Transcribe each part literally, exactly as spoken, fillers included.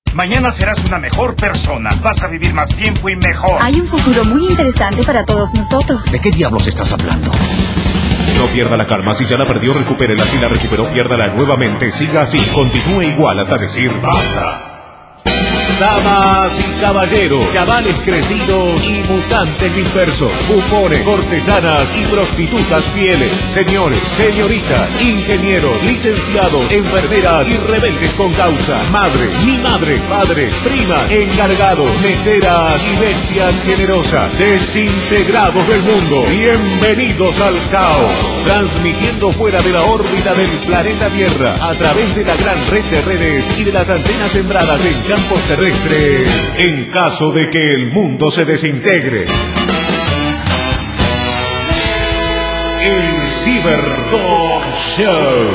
Mañana serás una mejor persona. Vas a vivir más tiempo y mejor. Hay un futuro muy interesante para todos nosotros. ¿De qué diablos estás hablando? No pierda la calma. Si ya la perdió, recupérela. Si la recuperó, piérdala nuevamente. Siga así. Continúe igual hasta decir basta. Damas y caballeros, chavales crecidos y mutantes dispersos, bufones, cortesanas y prostitutas fieles, señores, señoritas, ingenieros, licenciados, enfermeras y rebeldes con causa, madres, mi madre, padres, primas, encargados, meseras y bestias generosas, desintegrados del mundo, bienvenidos al caos, transmitiendo fuera de la órbita del planeta Tierra, a través de la gran red de redes y de las antenas sembradas en campos terrestres, en caso de que el mundo se desintegre. El Ciberdog Show.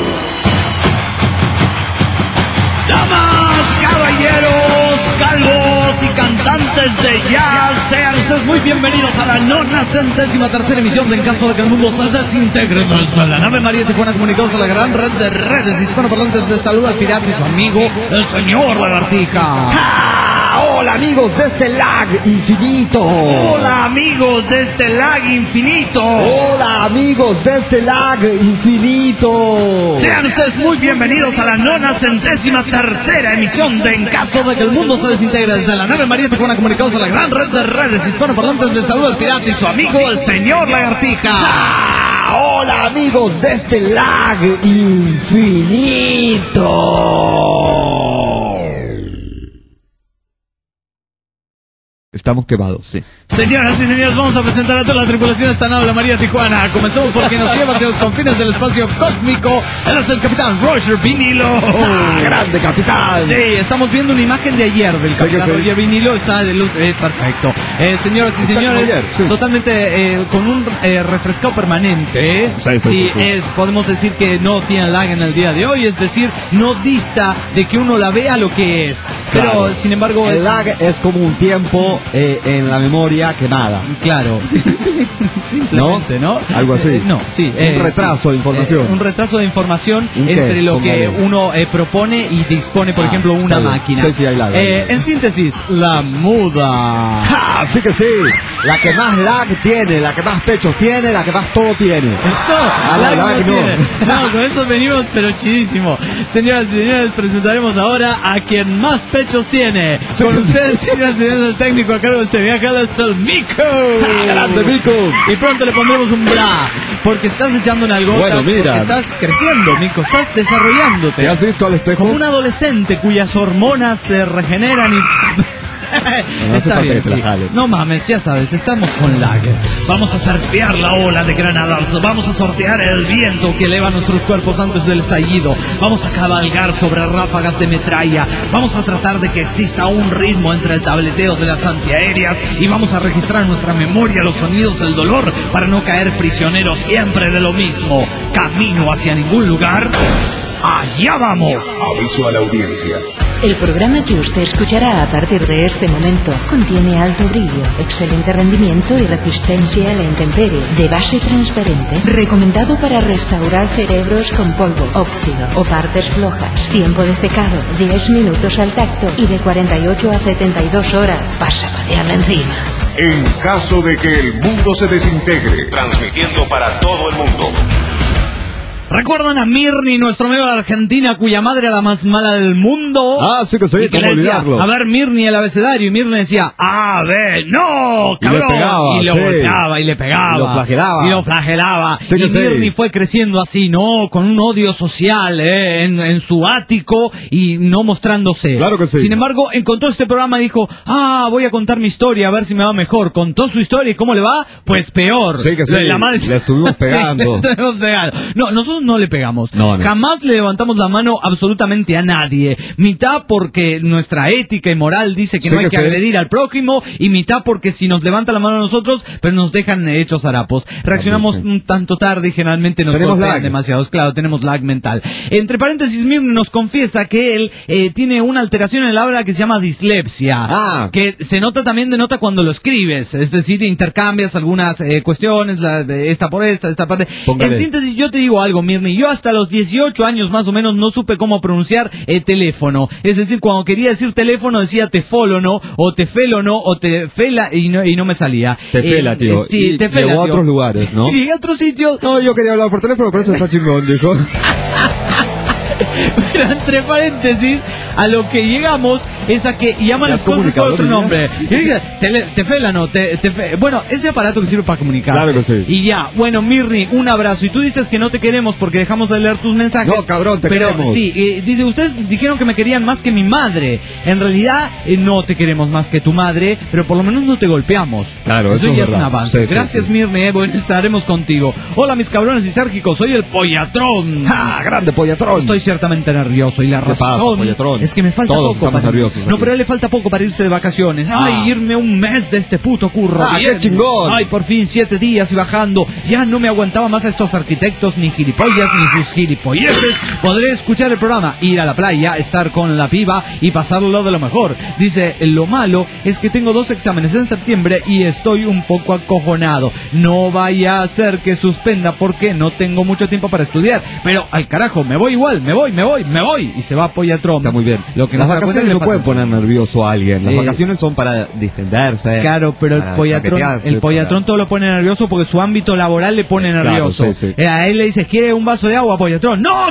Damas, caballeros, calvos y cantantes de jazz, sean ustedes muy bienvenidos a la nona centésima tercera emisión de En caso de que el mundo se desintegre. Nuestra la nave María Tijuana, comunicados a la gran red de redes hispanoparlantes. Les saluda al pirata y su amigo, el señor Lagartija. ¡Ja! Hola amigos de este lag infinito. Hola amigos de este lag infinito. Hola amigos de este lag infinito. Sean ustedes muy bienvenidos a la nona centésima tercera emisión de En caso de que el mundo se desintegre. Desde la nave María Tijuana, comunicados a la gran red de redes hispanoparlantes. Les saluda el pirata y su amigo, el señor Lagartija. ¡Ja! Hola amigos de este lag infinito. Estamos quemados, sí. Señoras y señores, vamos a presentar a toda la tripulación de esta nave, la María Tijuana. Comenzamos porque nos lleva hacia los confines del espacio cósmico. Él es el capitán Roger Vinilo. ¡Ah, grande capitán! Sí, estamos viendo una imagen de ayer del Sí, capitán sí. Roger Vinilo. Está de luz, eh, perfecto. Eh, señoras y Está señores, como ayer, sí. totalmente eh, con un eh, refrescado permanente. ¿eh? Sí, sí, sí, sí. Es, podemos decir que no tiene lag en el día de hoy, es decir, no dista de que uno la vea lo que es. Pero, Claro. sin embargo, el es, lag es como un tiempo eh, en la memoria quemada. claro, simplemente, ¿no? Algo así. Eh, no, sí. Un eh, retraso de información. eh, un retraso de información ¿Un qué? entre lo que Póngale. uno eh, propone y dispone, por Ah, ejemplo, una está bien. máquina. Sí, sí, hay lag, hay Eh, lag. en síntesis, la muda. ¡Ja! Así que sí, la que más lag tiene, la que más pechos tiene, la que más todo tiene. No, Ah, no, lag lag no. tiene. No, con eso venimos, pero chidísimo. Señoras y señores, presentaremos ahora a quien más pechos tiene. Sí, Con sí. ustedes, señoras y señores, el técnico a cargo de este viaje, él es el Mico. ¡Ah, grande Mico! Y pronto le pondremos un bla, porque estás echando una algotas, Bueno, mira. porque estás creciendo, Mico, estás desarrollándote. ¿Te has visto al espejo? Como un adolescente cuyas hormonas se regeneran y... No hace Está bien, falta que sí. te la jales. No mames, ya sabes, estamos con lag. Vamos a surfear la ola de granadas, vamos a sortear el viento que eleva nuestros cuerpos antes del estallido, vamos a cabalgar sobre ráfagas de metralla, vamos a tratar de que exista un ritmo entre el tableteo de las antiaéreas y vamos a registrar en nuestra memoria los sonidos del dolor para no caer prisioneros siempre de lo mismo. Camino hacia ningún lugar. ¡Allá vamos! Aviso a la audiencia. El programa que usted escuchará a partir de este momento contiene alto brillo, excelente rendimiento y resistencia a la intemperie, de base transparente, recomendado para restaurar cerebros con polvo, óxido o partes flojas. Tiempo de secado, diez minutos al tacto y de cuarenta y ocho a setenta y dos horas. Pasa patearla encima. En caso de que el mundo se desintegre, transmitiendo para todo el mundo. ¿Recuerdan a Mirni, nuestro amigo de Argentina, cuya madre era la más mala del mundo? Ah, sí que sí, Y que cómo le decía, olvidarlo. a ver, Mirni, el abecedario, y Mirni decía, a ver, no, Y le cabrón, pegaba, y lo sí. golpeaba, y le pegaba, Y lo flagelaba. y lo flagelaba, Sí y que sí. Mirni fue creciendo así, ¿no? Con un odio social, ¿eh? En, en su ático, y no mostrándose. Claro que sí. Sin embargo, encontró este programa y dijo, ah, voy a contar mi historia, a ver si me va mejor. Contó su historia, ¿y cómo le va? Pues peor. Sí que sí, La madre- le estuvimos pegando. Sí, le estuvimos pegando. No, nosotros no le pegamos. No, no. Jamás le levantamos la mano absolutamente a nadie. Mitad porque nuestra ética y moral dice que Sí no hay que que sí. agredir al prójimo, y mitad porque si nos levanta la mano a nosotros, pero nos dejan hechos harapos. Reaccionamos Sí. un tanto tarde y generalmente nos Tenemos golpean lag. demasiados. Claro, tenemos lag mental. Entre paréntesis, Mirni nos confiesa que él eh, tiene una alteración en el habla que se llama dislexia. Ah. Que se nota también, denota cuando lo escribes. Es decir, intercambias algunas eh, cuestiones, la, esta por esta, esta parte. Póngale. En síntesis, yo te digo algo, Mirni. Mirni, yo hasta los dieciocho años más o menos no supe cómo pronunciar el teléfono. Es decir, cuando quería decir teléfono decía tefólono, o tefélono, o tefela, y no, y no me salía. Tefela, Eh, tío. eh, sí, Y tefela, llegó a tío. otros lugares, ¿no? Sí, a otros sitios. No, yo quería hablar por teléfono, pero esto está chingón, dijo. Pero entre paréntesis, a lo que llegamos es a que llaman ¿Ya las has cosas por comunicado, otro niña? nombre. Y dice, tele- tefélano, te, tefe- bueno, ese aparato que sirve para comunicar. Claro que sí. Y ya, bueno, Mirni, un abrazo. Y tú dices que no te queremos porque dejamos de leer tus mensajes. No, cabrón, te pero, queremos. sí, eh, dice, ustedes dijeron que me querían más que mi madre. En realidad, eh, no te queremos más que tu madre, pero por lo menos no te golpeamos. Claro, eso ya es es un verdad. avance. Sí, sí, Gracias, sí. Mirni, eh, bueno, estaremos contigo. Hola, mis cabrones lisérgicos, soy el Pollatrón. ¡Ah, grande Pollatrón! Estoy ciertamente nervioso y la ¿Qué pasa, razón Pollatrón? es que me falta Todos poco estamos para... nerviosos No, aquí. pero a él le falta poco para irse de vacaciones. Ay, Ah. irme un mes de este puto curro. Ah, Bien. qué chingón. Ay, por fin siete días y bajando. Ya no me aguantaba más a estos arquitectos ni gilipollas ni sus gilipolleces. Podré escuchar el programa, ir a la playa, estar con la piba y pasarlo de lo mejor. Dice, lo malo es que tengo dos exámenes en septiembre y estoy un poco acojonado. No vaya a ser que suspenda porque no tengo mucho tiempo para estudiar. Pero al carajo, me voy igual, me voy, me voy, me voy. Y se va a Pollatrón. Está muy bien. Lo que Las no se da cuenta es vacaciones que no le pueden pasa. poner nervioso a alguien. Las Sí. vacaciones son para distenderse. Claro, pero el para Pollatrón, traquetearse, el Pollatrón para- todo lo pone nervioso porque su ámbito laboral le pone Claro, nervioso. sí, sí. Eh, A él le dices, ¿quiere un vaso de agua, Pollatrón? ¡No!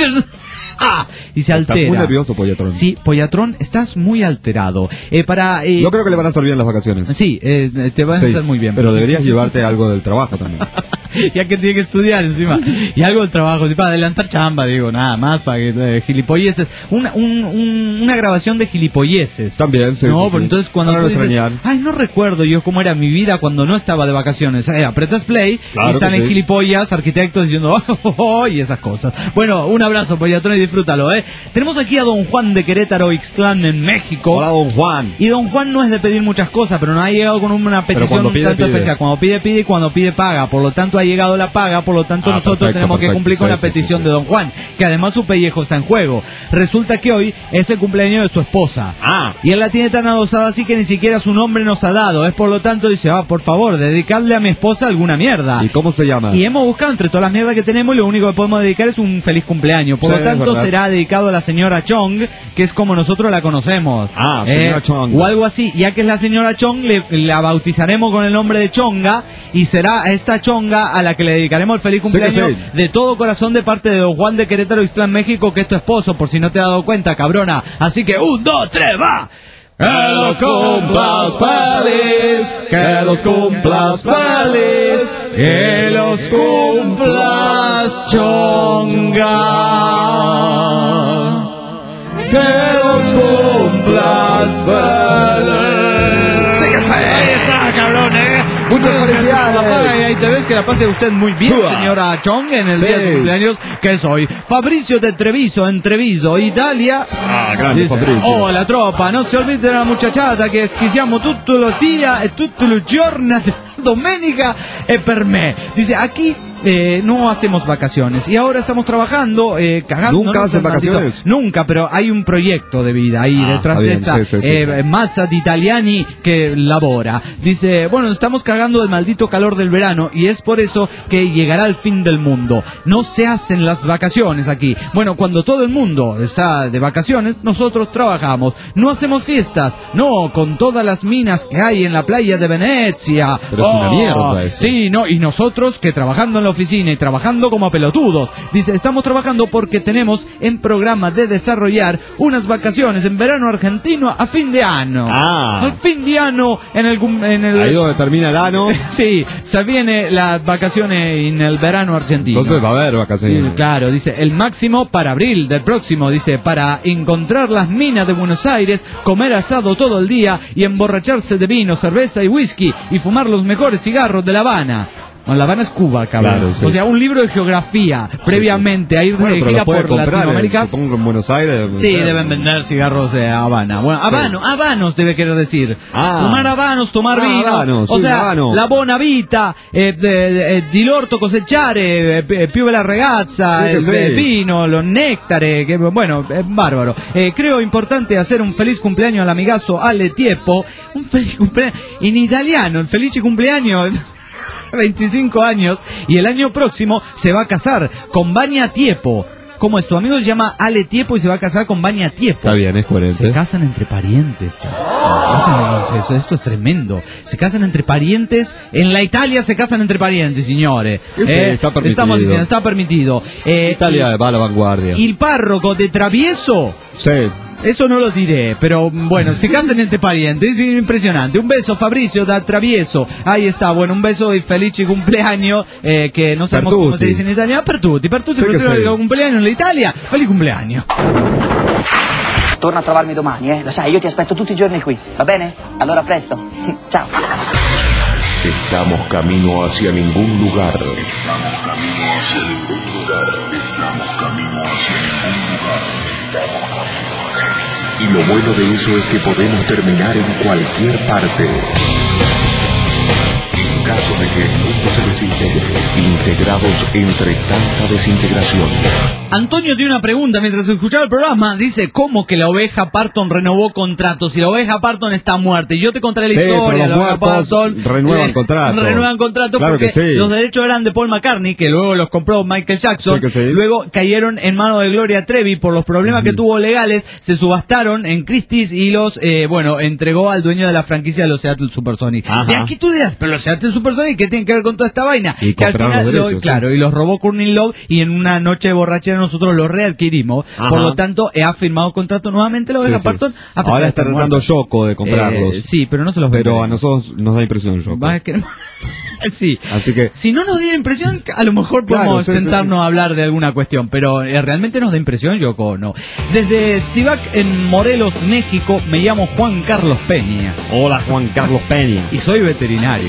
Ah, y se Está altera. muy nervioso, Pollatrón. Sí, Pollatrón, estás muy alterado. Eh, para, eh, Yo creo que le van a hacer bien las vacaciones. Sí, eh, te van Sí, a hacer muy bien. Pero deberías llevarte algo del trabajo también. Ya que tiene que estudiar encima. Y algo del trabajo, sí, para adelantar chamba, digo, nada más, para que eh, gilipolleces. Una, un, un- una grabación de gilipolleces. También, sí, No, sí, pero sí. entonces cuando Para tú no dices, extrañar. ay, no recuerdo yo cómo era mi vida cuando no estaba de vacaciones. Eh, apretas play Claro y que salen sí. gilipollas, arquitectos diciendo, oh, oh, oh, y esas cosas. Bueno, un abrazo, Pollatrón, y disfrútalo, eh. Tenemos aquí a Don Juan de Querétaro, Ixtlán, en México. Hola, don Juan. Y Don Juan no es de pedir muchas cosas, pero no ha llegado con una petición cuando un pide, tanto pide. especial. Cuando pide, pide, y cuando pide, paga. Por lo tanto, ha llegado la paga, por lo tanto, Ah, nosotros perfecto, tenemos que perfecto. cumplir con Sí, la sí, petición sí, sí. de Don Juan, que además su pellejo está en juego. Resulta que hoy es el cumpleaños de su esposa. Ah. Y él la tiene tan adosada así que ni siquiera su nombre nos ha dado. Es por lo tanto, dice, ah, por favor, dedicarle a mi esposa alguna mierda. ¿Y cómo se llama? Y hemos buscado entre todas las mierdas que tenemos y lo único que podemos dedicar es un feliz cumpleaños. Por Sí, lo tanto, es verdad. será dedicado a la señora Chong, que es como nosotros la conocemos. Ah, señora Chong. O algo así. Ya que es la señora Chong, le, la bautizaremos con el nombre de Chonga y será a esta Chonga a la que le dedicaremos el feliz Sí que cumpleaños sí. de todo corazón de parte de Don Juan de Querétaro, Ixtlán, México, que es tu esposo, por si no te has dado cuenta, cabrona. Así que, un, dos, tres, va. Que los cumplas feliz, que los cumplas feliz, que los cumplas Chonga, que los cumplas feliz. Síguese. Ahí está, cabrón, eh. Muchas felicidades. Papá, y ahí te ves que la pase usted muy bien, Uah. señora Chong, en el Sí. día de su cumpleaños, que soy Fabrizio de Treviso, en Treviso, Italia. Ah, grande Dice, Fabrizio. oh, la troppa, non si olvide della muchachata che schisiamo tutto il dia e tutto il giorno de domenica e per me. Dice, aquí eh, no hacemos vacaciones y ahora estamos trabajando, eh, cagando. ¿Nunca ¿no? hacen Maldito. vacaciones? Nunca, pero hay un proyecto de vida ahí Ah, detrás está de bien, esta sí, sí, sí, eh, sí. masa de italiani que labora. Dice, bueno, estamos cagando del maldito calor del verano y es por eso que llegará el fin del mundo. No se hacen las vacaciones aquí. Bueno, cuando todo el mundo está de vacaciones, nosotros trabajamos. No hacemos fiestas, no, con todas las minas que hay en la playa de Venecia. Pero es una mierda eso. Sí, no, y nosotros que trabajando en la oficina y trabajando como pelotudos. Dice, estamos trabajando porque tenemos en programa de desarrollar unas vacaciones en verano argentino a fin de año. Ah. Al fin de año en el... cum- En el Ahí donde termina el ano. Sí, se viene las vacaciones en el verano argentino. Entonces va a haber Sí, vacaciones. claro, dice, el máximo para abril del próximo, dice, para encontrar las minas de Buenos Aires, comer asado todo el día y emborracharse de vino, cerveza y whisky y fumar los mejores cigarros de La Habana. Bueno, La Habana es Cuba, cabrón. Claro, sí. O sea, un libro de geografía previamente a ir Bueno, de pero gira lo puede por comprar, Latinoamérica. eh, supongo, en Buenos Aires. Sí, deben vender cigarros de Habana. Bueno, habano, habanos debe querer decir. Ah. Fumar habanos, tomar Ah, vino. habanos, o sí, sea, habano. la buona vita, eh, de- de- eh, di l'orto cosechare, eh, pi- più la ragazza, Sí, que el, sí. el vino, los néctares, que bueno, es bárbaro. Eh, creo importante hacer un feliz cumpleaños al amigazo Ale Tiepo. Un feliz cumpleaños en italiano, el felice cumpleaños. veinticinco años y el año próximo se va a casar con Vania Tiepo. ¿Cómo es? Tu amigo se llama Ale Tiepo y se va a casar con Vania Tiepo. Está bien, es coherente. Se casan entre parientes, chaval. Esto es tremendo. Se casan entre parientes. En la Italia se casan entre parientes, señores. Sí, eh, está permitido. Estamos diciendo, está permitido. Eh, Italia va a la vanguardia. ¿Y el párroco de Travieso? Sí. Eso no lo diré, pero bueno, se casan entre parientes, es impresionante. Un beso, Fabricio da Travieso. Ahí está, bueno, un beso y feliz cumpleaños, eh, que no sabemos per cómo se dice en italiano. Per tutti, per tutti, Sì per che tutti, sì. cumpleaños en la Italia. Feliz cumpleaños. Torna a trovarmi domani, eh? Lo sai, io ti aspetto tutti i giorni qui, va bene? Allora a presto. Ciao. Estamos camino hacia ningún lugar. Estamos camino hacia ningún lugar. Estamos camino hacia ningún lugar. Estamos camino hacia... Y lo bueno de eso es que podemos terminar en cualquier parte. En caso de que el mundo se desintegre, integrados entre tanta desintegración. Antonio tiene una pregunta mientras escuchaba el programa. Dice, ¿cómo que la oveja Parton renovó contrato? Si la oveja Parton está muerta. Y yo te contaré la Sí, historia. pero los La oveja muertos Parton renuevan eh, contrato. Renuevan contrato Claro porque que sí. los derechos eran de Paul McCartney, que luego los compró Michael Jackson. Sí que sí. Luego cayeron en manos de Gloria Trevi por los problemas que tuvo legales. Se subastaron en Christie's y los, eh, bueno, entregó al dueño de la franquicia de los Seattle Supersonics. Ajá. De aquí tú dirás, pero los Seattle Supersonics, ¿qué tienen que ver con toda esta vaina? Y que al compraron final, los lo- derechos, claro, sí. y los robó Courtney Love y en una noche de borrachera nosotros los readquirimos. Ajá. Por lo tanto, eh, ha firmado contrato nuevamente la oveja Sí, sí. Parton. a pesar Ahora de está estar tratando muerta. Yoko de comprarlos. Eh, sí, pero no se los Pero venderé. a nosotros nos da impresión Yoko. Va, queremos- Sí. Así que... Si no nos diera impresión, a lo mejor Claro, podemos sí, sí, sentarnos sí. a hablar de alguna cuestión, pero eh, realmente nos da impresión, Yoko, ¿o no? Desde Cibac en Morelos, México, me llamo Juan Carlos Peña Hola, Juan Carlos Peña. y soy veterinario.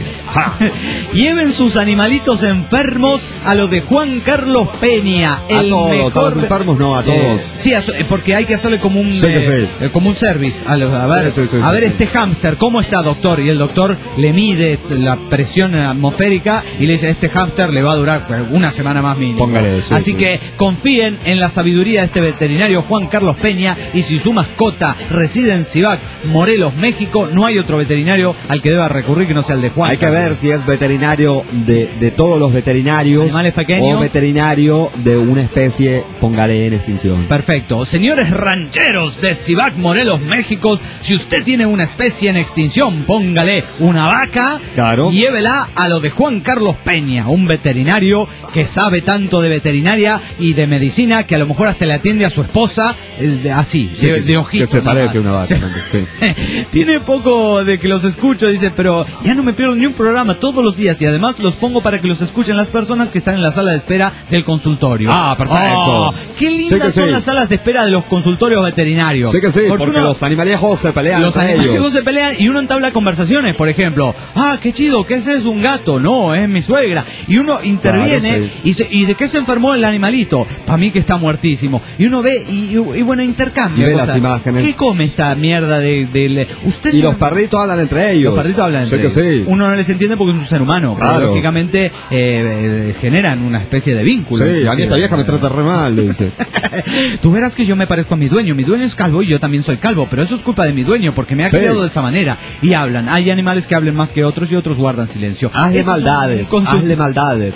Lleven sus animalitos enfermos a lo de Juan Carlos Peña, A el todos, mejor... a los enfermos no, a todos. Eh, sí, a su- eh, porque hay que hacerle como un Sí que eh, sí. eh, como un service. A, lo- a ver, Sí, sí, sí, a sí, ver sí. este hámster, ¿cómo está, doctor? Y el doctor le mide la presión atmosférica y le dice, este hámster le va a durar pues, una semana más mínimo. Póngale, sí, Así sí. que confíen en la sabiduría de este veterinario Juan Carlos Peña, y si su mascota reside en Cibac, Morelos, México, no hay otro veterinario al que deba recurrir que no sea el de Juan. Hay que Carlos. ver si es veterinario de, de todos los veterinarios Animales pequeños. o veterinario de una especie, póngale en extinción. Perfecto. Señores rancheros de Cibac, Morelos, México, si usted tiene una especie en extinción, póngale una vaca, Claro. llévela a lo de Juan Carlos Peña, un veterinario que sabe tanto de veterinaria y de medicina que a lo mejor hasta le atiende a su esposa eh, de- así, Sí, de, que- de ojito. que se nada parece más. a una vaca Sí. también, sí. Tiene poco de que los escucho, dice, pero ya no me pierdo ni un programa todos los días y además los pongo para que los escuchen las personas que están en la sala de espera del consultorio. Ah, perfecto. Oh, qué Sí lindas que son sí. las salas de espera de los consultorios veterinarios. Sí que sí, porque, uno- los animalejos se pelean los entre animales ellos. se pelean y uno entabla conversaciones, por ejemplo. Ah, qué chido, ¿qué es eso? ¿Un gato? No, es mi suegra. Y uno interviene Claro, sí. y, se- y ¿de qué se enfermó el animalito? Para mí que está muertísimo. Y uno ve y, y- y bueno, intercambia Y ve cosas. las imágenes. ¿Qué come esta mierda de... de- usted Y los perritos hablan entre ellos. los perritos hablan Sí entre que ellos. sí. Uno no les entiende porque es un ser humano. Pero Claro. lógicamente eh, eh, generan una especie de vínculo. Sí, a mí esta vieja me trata re mal, le dice. Tú verás que yo me parezco a mi dueño. Mi dueño es calvo y yo también soy calvo, pero eso es culpa de mi dueño porque me ha Sí. criado de esa manera. Y hablan. Hay animales que hablen más que otros y otros guardan silencio. Hazle Esos son maldades, consul- hazle maldades.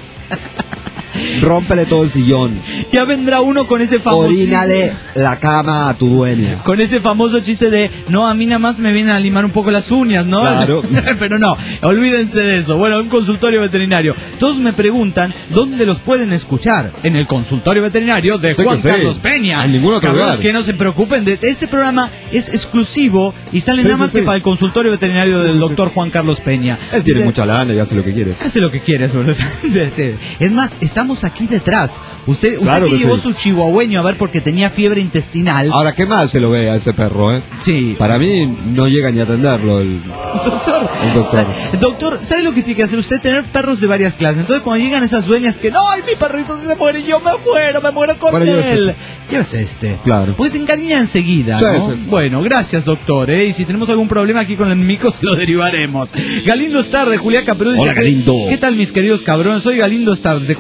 Rómpele todo el sillón. Ya vendrá uno con ese famoso... Orínale la cama a tu dueña. Con ese famoso chiste de, no, a mí nada más me vienen a limar un poco las uñas, ¿no? Claro. Pero no, olvídense de eso. Bueno, un consultorio veterinario. Todos me preguntan dónde los pueden escuchar. En el consultorio veterinario de Sí que Juan sí. Carlos Peña. En ningún otro Cabrones, lugar. que no se preocupen. De, este programa es exclusivo y sale Sí, nada sí, más sí. que para el consultorio veterinario del sí. doctor Juan Carlos Peña. Él tiene Dice, mucha lana y hace lo que quiere. hace lo que quiere, sobre sí, sí. Es más, estamos aquí detrás. Usted, usted Claro que que llevó sí. su chihuahueño a ver porque tenía fiebre intestinal. Ahora, qué mal se lo ve a ese perro, ¿eh? Sí. Para mí no llega ni a atenderlo el, Doctor, el doctor. doctor, ¿sabe lo que tiene que hacer usted? Tener perros de varias clases. Entonces, cuando llegan esas dueñas que, no, ay, mi perrito se muere, yo me muero, me muero con Bueno, llévese. él. Llévese este. Claro. Pues se encariña enseguida, Sí, ¿no? sí, sí. Bueno, gracias, doctor, ¿eh? Y si tenemos algún problema aquí con el mico, se lo derivaremos. Galindo Star de Juliaca, Perú. dice, Hola, Galindo. ¿Qué tal, mis queridos cabrones? Soy Galindo Star de Juliaca, Perú.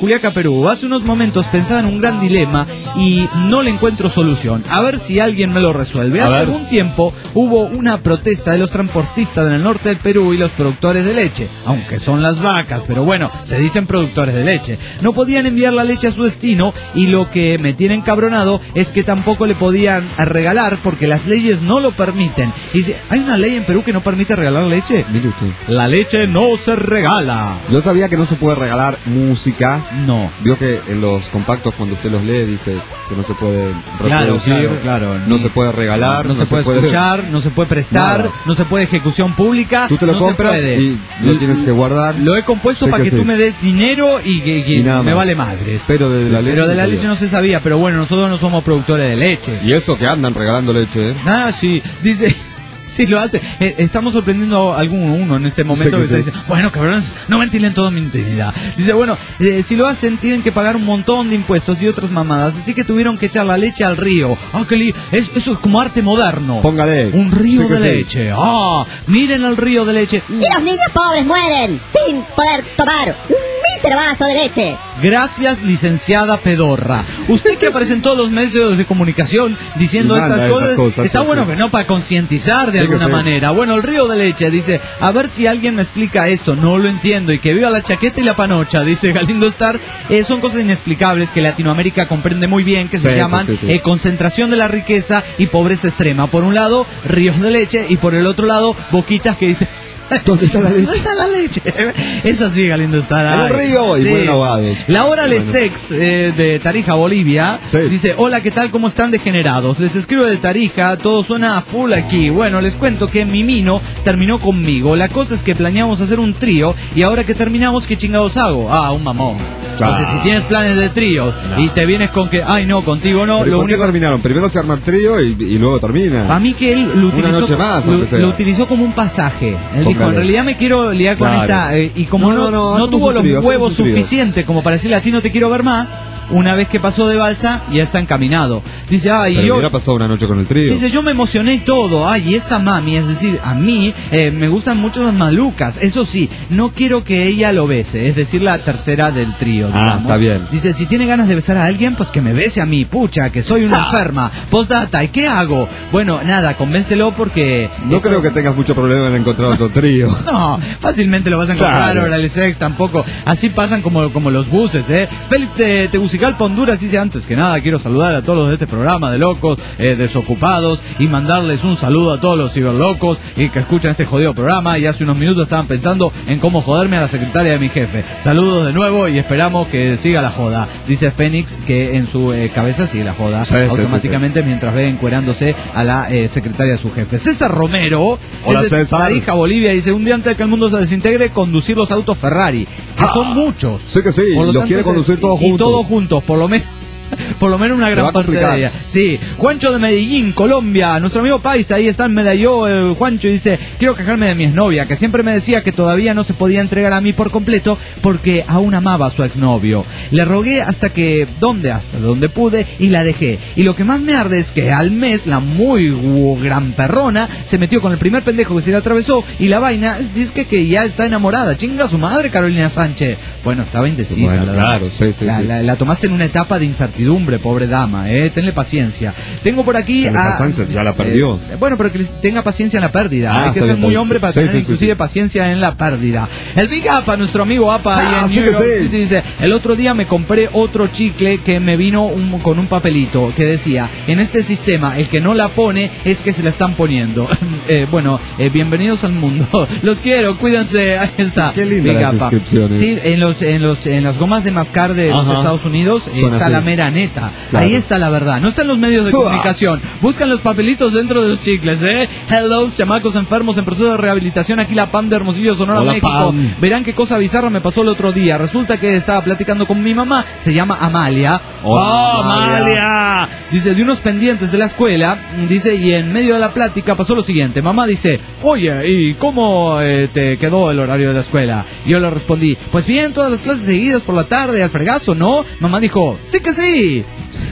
Perú. Hace unos momentos pensaba en un gran dilema y no le encuentro solución. A ver si alguien me lo resuelve. Hace algún tiempo hubo una protesta de los transportistas en el norte del Perú y los productores de leche, aunque son las vacas, pero bueno, se dicen productores de leche. No podían enviar la leche a su destino y lo que me tiene encabronado es que tampoco le podían regalar porque las leyes no lo permiten. Y dice, ¿hay una ley en Perú que no permite regalar leche? Mire usted. La leche no se regala. Yo sabía que no se puede regalar música. No. Vio que en los compactos cuando usted los lee dice que no se puede Claro, reproducir, claro, claro. no se puede regalar, No, no se, puede escuchar, no se puede prestar, Nada. no se puede ejecución pública. Tú te lo no compras se puede. y lo tienes que guardar. Lo he compuesto Sé para que, que tú sí. me des dinero y que y Y nada me más. vale madres. Pero de la leche Pero de no la sabía. leche no se sabía, pero bueno, nosotros no somos productores de leche. Y eso que andan regalando leche, ¿eh? Ah, sí, dice... Sí, lo hace. Eh, estamos sorprendiendo a algún uno en este momento Sí que que está sí. diciendo, bueno, cabrones, no ventilen toda mi intimidad. Dice, bueno, eh, si lo hacen tienen que pagar un montón de impuestos y otras mamadas, así que tuvieron que echar la leche al río. Ah, qué li es, eso es como arte moderno. Póngale. Un río Sí que de sí. leche. Ah, miren el río de leche. Y los niños pobres mueren sin poder tomar un mísero vaso de leche. Gracias, licenciada Pedorra. Usted que aparece en todos los medios de comunicación diciendo Y manda estas esas cosas, cosas, está sí, bueno sí. que no para concientizar de Sí que alguna sí. manera. Bueno, el río de leche dice, a ver si alguien me explica esto, no lo entiendo. Y que viva la chaqueta y la panocha, dice Galindo Star. Eh, son cosas inexplicables que Latinoamérica comprende muy bien, que se Sí, llaman sí, sí, sí. eh, concentración de la riqueza y pobreza extrema. Por un lado, ríos de leche y por el otro lado, boquitas que dicen... ¿Dónde está la leche? ¿Dónde está la leche? Es así, Galindo Star. En el Ay. río y mueren ahogados. La hora Bueno. Lesex eh, de Tarija, Bolivia, Sí. dice, hola, ¿qué tal? ¿Cómo están degenerados? Les escribo de Tarija, todo suena a full aquí. Bueno, les cuento que mi mino terminó conmigo. La cosa es que planeamos hacer un trío y ahora que terminamos, ¿qué chingados hago? Ah, un mamón. Entonces, si tienes planes de trío y te vienes con que, ay, no, contigo no, ¿Pero lo ¿Por qué único... terminaron? Primero se arma el trío y, y luego termina. Para mí que él lo Una utilizó, noche más, lo, aunque sea. lo utilizó como un pasaje. Él dijo, Póngale. en realidad me quiero liar con Claro. esta... eh, y como No, no, no, no, no hacemos tuvo un los trío, hacemos huevos un trío. suficientes como para decirle a ti no te quiero ver más, una vez que pasó de balsa, ya está encaminado. Dice, ay, Pero yo... hubiera pasado una noche con el trío. Dice, yo me emocioné y todo. Ay, y esta mami, es decir, a mí eh, me gustan mucho las malucas. Eso sí, no quiero que ella lo bese. Es decir, la tercera del trío, Ah, digamos. está bien. Dice, si tiene ganas de besar a alguien, pues que me bese a mí, pucha, que soy una enferma. Postdata, ¿y qué hago? Bueno, nada, convéncelo porque... No esto- creo que tengas mucho problema en encontrar otro trío. No, fácilmente lo vas a encontrar, Claro. Oral Sex tampoco. Así pasan como, como los buses, ¿eh? Félix de Tegucigalpa, Honduras, dice, antes que nada, quiero saludar a todos los de este programa de locos, eh, desocupados, y mandarles un saludo a todos los ciberlocos y que escuchan este jodido programa. Y hace unos minutos estaban pensando en cómo joderme a la secretaria de mi jefe. Saludos de nuevo y esperamos que siga la joda. Dice Fénix que en su eh, cabeza sigue la joda Sí, sí, automáticamente mientras ve encuerándose a la eh, secretaria de su jefe. César Romero, Hola, es de César. Tarija, Bolivia, dice, un día antes de que el mundo se desintegre, conducir los autos Ferrari, que son muchos. Sí que sí, Por lo los tanto, quiere se- conducir todos y juntos. todos juntos, por lo menos. Por lo menos una Se gran va a parte de complicar. ella. Sí, Juancho de Medellín, Colombia, nuestro amigo Paisa, ahí está en Medelló, el Juancho dice, quiero quejarme de mi exnovia, que siempre me decía que todavía no se podía entregar a mí por completo porque aún amaba a su exnovio. Le rogué hasta que, ¿dónde? Hasta donde pude y la dejé. Y lo que más me arde es que al mes la muy gu- gran perrona se metió con el primer pendejo que se le atravesó y la vaina dice que, que ya está enamorada. Chinga su madre, Carolina Sánchez. Bueno, estaba indecisa. Bueno, la verdad. claro, sí, sí, la, sí. la- la tomaste en una etapa de incertidumbre, pobre dama, eh, tenle paciencia. Tengo por aquí Carolina a... Sánchez ya la perdió. eh, bueno, pero que les tenga paciencia en la pérdida. Ah, Hay que está ser bien, muy está hombre bien. para Sí, tener sí, sí, inclusive sí. paciencia en la pérdida. El Big Apa, nuestro amigo Apa, ahí Ah, en sí New que York sí. City, dice, el otro día me compré otro chicle que me vino un- con un papelito que decía, en este sistema el que no la pone es que se la están poniendo. Eh, bueno, eh, bienvenidos al mundo. Los quiero, cuídense. Ahí está. Qué lindas Big las Apa. inscripciones. Sí, en los en los en las gomas de mascar de los Ajá. Estados Unidos Son está así. la mera neta. Claro. Ahí está la verdad. No está en los medios de Uah. comunicación. Buscan los papelitos dentro de los chicles, ¿eh? Hello, chamacos enfermos en proceso de rehabilitación. Aquí la P A M de Hermosillo, Sonora, Hola, México. P A M. Verán qué cosa bizarra me pasó el otro día. Resulta que estaba platicando con mi mamá. Se llama Amalia. Hola, ¡Oh, Amalia! Dice, de unos pendientes de la escuela. Dice, y en medio de la plática pasó lo siguiente. Mamá dice, oye, ¿y cómo eh, te quedó el horario de la escuela? Y yo le respondí, pues bien, todas las clases seguidas por la tarde, al fregazo, ¿no? Mamá dijo, sí que sí.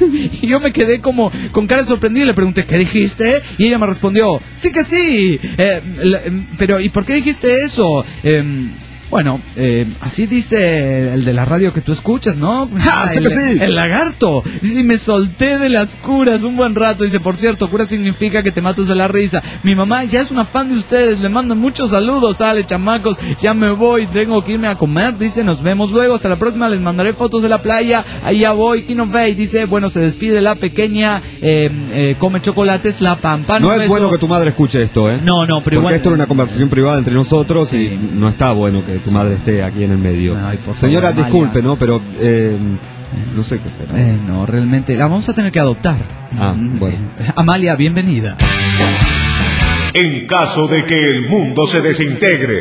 Y yo me quedé como con cara de sorprendida y le pregunté, ¿qué dijiste? Y ella me respondió, sí que sí. Eh, la- em, pero, ¿y por qué dijiste eso? Em, Bueno, eh, así dice el de la radio que tú escuchas, ¿no? ¡Ja, sí el, que sí! el lagarto. Dice, me solté de las curas un buen rato. Dice, por cierto, cura significa que te matas de la risa. Mi mamá ya es una fan de ustedes, le mandan muchos saludos. Sale, chamacos, ya me voy, tengo que irme a comer. Dice, nos vemos luego, hasta la próxima, les mandaré fotos de la playa. Allá voy, Kino Bay. Dice, bueno, se despide la pequeña, eh, eh, come chocolates, la pampa. No es bueno que tu madre escuche esto, ¿eh? No, no, pero Porque igual... esto es una conversación privada entre nosotros Sí. y no está bueno que tu madre esté aquí en el medio. Ay, por favor, Señora, Amalia. disculpe, ¿no? Pero eh, no sé qué será. Eh, no, realmente, la vamos a tener que adoptar. Ah, Mm, bueno. eh, Amalia, bienvenida. En caso de que el mundo se desintegre,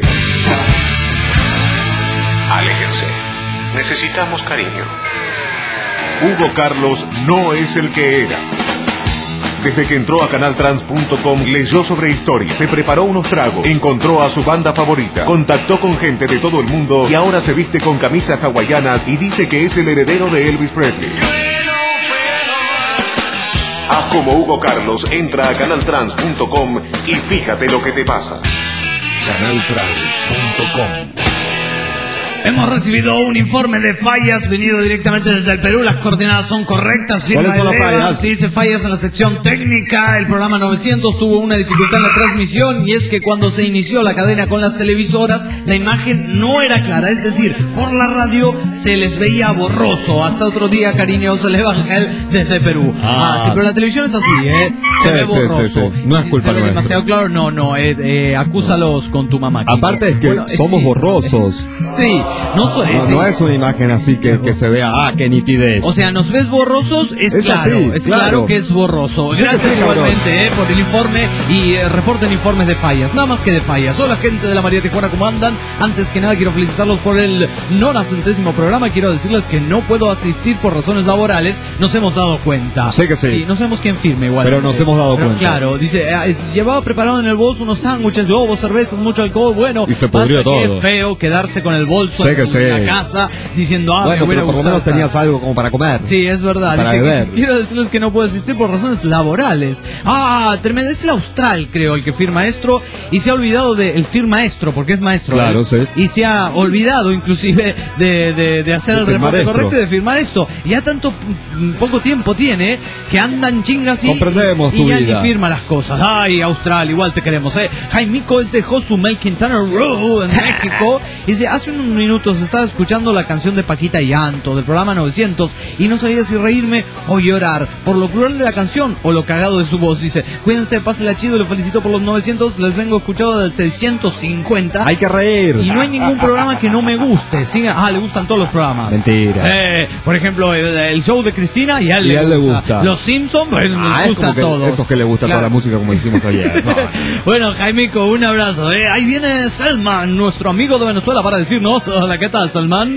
aléjense. Necesitamos cariño. Hugo Carlos no es el que era. Desde que entró a canal trans punto com, leyó sobre historia, se preparó unos tragos, encontró a su banda favorita, contactó con gente de todo el mundo y ahora se viste con camisas hawaianas y dice que es el heredero de Elvis Presley. Haz como Hugo Carlos, entra a canal trans punto com y fíjate lo que te pasa. canal trans punto com. Hemos recibido un informe de fallas venido directamente desde el Perú. Las coordenadas son correctas. ¿Cuáles son las fallas? Sí, dice fallas en la sección técnica. El programa novecientos tuvo una dificultad en la transmisión, y es que cuando se inició la cadena con las televisoras, la imagen no era clara. Es decir, por la radio se les veía borroso. Hasta otro día, cariñoso el Evangel desde Perú. Ah, Ah. sí, pero la televisión es así, ¿eh? Se Sí, ve sí, borroso. sí, sí. No es culpa ¿Se ve nuestra. demasiado claro? No, no. Eh, eh, acúsalos con tu mamá. Kiko. Aparte es que Bueno, eh, somos sí. borrosos. Sí, no soy. No, sí. no es una imagen así que, que se vea, ah, qué nitidez. O sea, nos ves borrosos, es, Es claro, así, es claro. claro que es borroso. Sí que Gracias sí, cabrón. igualmente eh, por el informe y eh, reporten informes de fallas, nada más que de fallas. Hola gente de la María Tijuana, ¿cómo andan? Antes que nada quiero felicitarlos por el nonacentésimo programa. Quiero decirles que no puedo asistir por razones laborales, nos hemos dado cuenta. Sé que sí. no sabemos quién firme igual. Pero nos hemos dado Pero cuenta. Claro, dice, eh, llevaba preparado en el bolso unos sándwiches, globos, cervezas, mucho alcohol, bueno. Y se pudrió basta que todo. es feo quedarse con el bolso Sé en, que sí. en la casa diciendo, ah, me Bueno, hubiera pero por lo gustado menos tenías estar. algo como para comer. Sí, es verdad. Para Dice que beber. quiero decirles que no puedo asistir por razones laborales. Ah, tremendo. Es el Austral, creo, el que firma maestro. Y se ha olvidado de el firmaestro, porque es maestro. Claro, ¿eh? sí. Y se ha olvidado, inclusive, de, de, de hacer De el firmar reporte esto. correcto y de firmar esto. Ya tanto mm, poco tiempo tiene que andan chingas y, Comprendemos y, tu y ya vida. ni firma las cosas. Ay, Austral, igual te queremos, ¿eh? Jaimico es de Josumel Quintana Roo en México. Y dice, hace unos minutos estaba escuchando la canción de Paquita y Llanto del programa novecientos y no sabía si reírme o llorar por lo cruel de la canción o lo cagado de su voz. Dice, cuídense, pásenla chido, lo felicito por los novecientos, les vengo escuchado del seiscientos cincuenta. Hay que reír. Y no hay ningún programa que no me guste. ¿Sí? Ah, le gustan todos los programas. Mentira. Eh, por ejemplo, el, el show de Cristina y a él, Y le, a él le gusta. gusta. Los Simpsons, pues, Ah, les es gusta como que todo. esos que le gusta Claro. toda la música como dijimos ayer. No. Bueno, Jaimico, un abrazo. ¿eh? Ahí viene Selman, nuestro amigo de Venezuela, para decirnos, hola, ¿qué tal, Selman?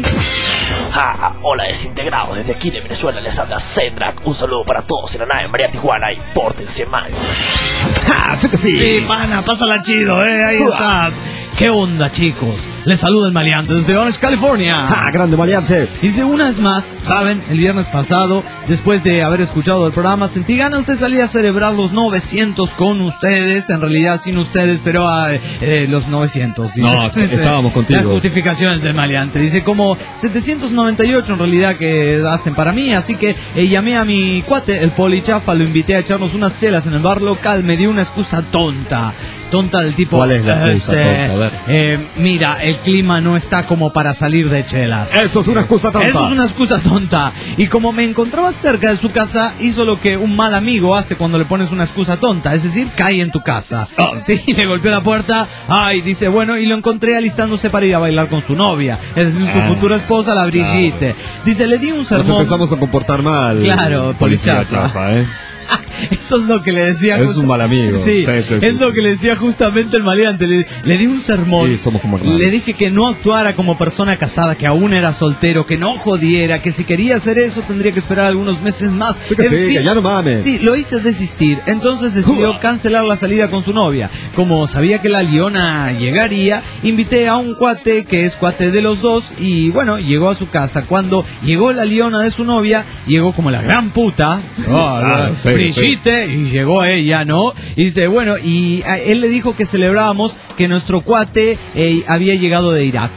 Ah, hola desintegrado, desde aquí de Venezuela les habla Zendrak. Un saludo para todos en la nave María Tijuana y pórtense mal. ¡Ah, sí que sí! Sí, pana, pásala chido, ¿eh? Ahí estás. ¿Qué onda, chicos? Les saluda el maleante desde Orange, California. ¡Ah, grande maleante! Dice, una vez más, saben, el viernes pasado, después de haber escuchado el programa, sentí ganas de salir a celebrar los novecientos con ustedes, en realidad sin ustedes, pero ah, eh, los novecientos. Dice. No, estábamos contigo. Las justificaciones del maleante. Dice, como setecientos noventa y ocho en realidad que hacen para mí, así que eh, llamé a mi cuate, el Poli Chafa, lo invité a echarnos unas chelas en el bar local, me dio una excusa tonta. Tonta del tipo, ¿Cuál es la excusa tonta? A ver. eh, mira, el clima no está como para salir de chelas. Eso es una excusa tonta. Eso es una excusa tonta. Y como me encontraba cerca de su casa, hizo lo que un mal amigo hace cuando le pones una excusa tonta. Es decir, cae en tu casa. Ah. Sí, le golpeó la puerta. Ay, dice, bueno, y lo encontré alistándose para ir a bailar con su novia. Es decir, su Ah. futura esposa, la Brigitte. Dice, le di un Nos sermón. empezamos a comportar mal. Claro, policía polichafa. chafa, ¿eh? Eso es lo que le decía. Es justa- un mal amigo. Sí, Sí, sí, es sí. lo que le decía justamente el maleante. Le, le di un sermón. Sí, somos como hermanos. Le dije que no actuara como persona casada, que aún era soltero, que no jodiera, que si quería hacer eso tendría que esperar algunos meses más. Sí que En sí, fin, que ya no mames. Sí, lo hice desistir. Entonces decidió Uah. cancelar la salida con su novia. Como sabía que la Liona llegaría, invité a un cuate que es cuate de los dos y bueno, llegó a su casa. Cuando llegó la Liona de su novia, llegó como la gran puta. Ah, sí, Brigitte, y llegó ella, ¿no? Y dice, bueno, y a él le dijo que celebrábamos que nuestro cuate eh, había llegado de Irak.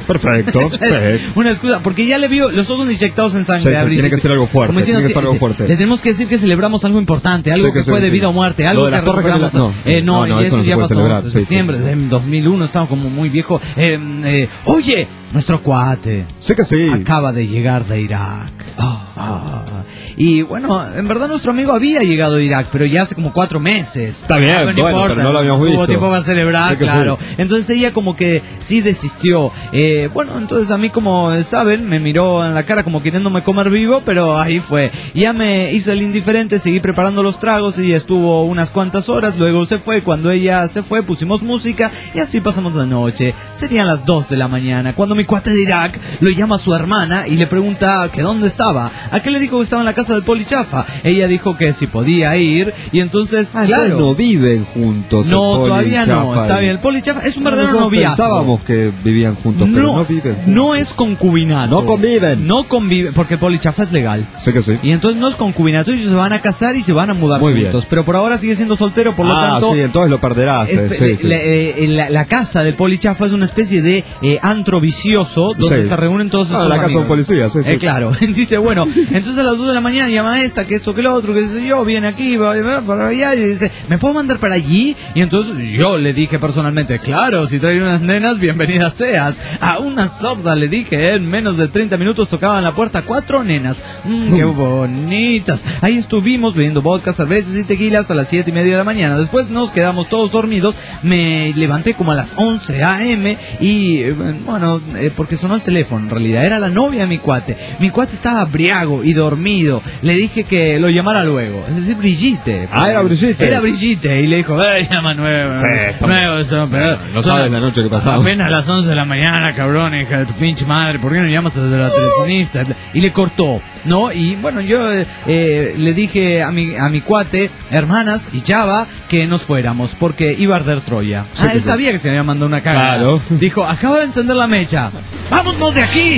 Perfecto, perfecto. Una excusa, porque ya le vio los ojos inyectados en sangre. Sí, sí, tiene que ser algo fuerte, tiene que ser algo fuerte. Le tenemos que decir que celebramos algo importante, algo Sí, que que sí, fue de sí. vida o muerte, algo Lo de que las torres recuperamos. gemelas, no. Eh, no, No, no, y eso eso, no se ya puede pasó celebrar, en sí, septiembre, en dos mil uno, estaba como muy viejo. Eh, eh, oye, nuestro cuate Sí que sí. acaba de llegar de Irak. Ah, ah. Y bueno, en verdad nuestro amigo había llegado de Irak, pero ya hace como cuatro meses. Está bien, Ah, bueno, importa, pero no lo habíamos visto. Hubo tiempo para celebrar, Sí que claro. sí. Entonces ella como que sí desistió. Eh, bueno, entonces a mí, como saben, me miró en la cara como queriéndome comer vivo, pero ahí fue. Ya me hizo el indiferente, seguí preparando los tragos y estuvo unas cuantas horas, luego se fue. Cuando ella se fue pusimos música y así pasamos la noche. Serían las dos de la mañana cuando mi cuate de Irak lo llama a su hermana y le pregunta que dónde estaba. ¿A qué le dijo que estaba en la casa del Poli Chafa? Ella dijo que si podía ir y entonces, Ah, claro, entonces no viven juntos. no, el Poli todavía y no, Chafa está y- bien. El Poli Chafa es un verdadero Nosotros noviazgo. pensábamos que vivían juntos, pero No, no viven juntos. no es concubinato. No conviven. No convive, porque el Poli Chafa es legal. Sé que sí. Y entonces no es concubinato, ellos se van a casar y se van a mudar Muy juntos. bien. Pero por ahora sigue siendo soltero, por lo ah, tanto... sí, entonces lo perderás. eh, espe- sí, sí. la, eh, la- la casa del Poli Chafa es una especie de eh, antro vicioso donde Sí. se reúnen todos Ah, estos la casa de un amigos. policía, sí, sí. Eh, claro, dice, bueno, entonces a las dos de la mañana llama a esta, que esto, que lo otro, que sé yo, viene aquí, va, va para allá, y dice, ¿me puedo mandar para allí? Y entonces yo le dije personalmente, claro, si trae unas nenas, bienvenidas seas. A una sorda le dije, en menos de treinta minutos tocaban la puerta cuatro nenas. Mm, qué bonitas. Ahí estuvimos bebiendo vodka, cervezas y tequila hasta las siete y media de la mañana. Después nos quedamos todos dormidos, me levanté como a las once a eme y, eh, bueno, eh, porque sonó el teléfono, en realidad era la novia de mi cuate. Mi cuate estaba briago y dormido. Le dije que lo llamara luego, es decir, Brigitte. Ah, era Brigitte. Era Brigitte y le dijo, eh, llama nuevo. Sí, está nuevo, eso, pero- no son sabes la noche que pasamos. Apenas las once de la mañana, cabrón, hija de tu pinche madre, ¿por qué no llamas desde la telefonista? Y le cortó, ¿no? Y bueno, yo eh, eh, le dije a mi, a mi cuate, hermanas y Chava, que nos fuéramos, porque iba a arder Troya. Sí, ah, que él sí. sabía que se había mandado una cagada. Claro. Dijo, acaba de encender la mecha. ¡Vámonos de aquí!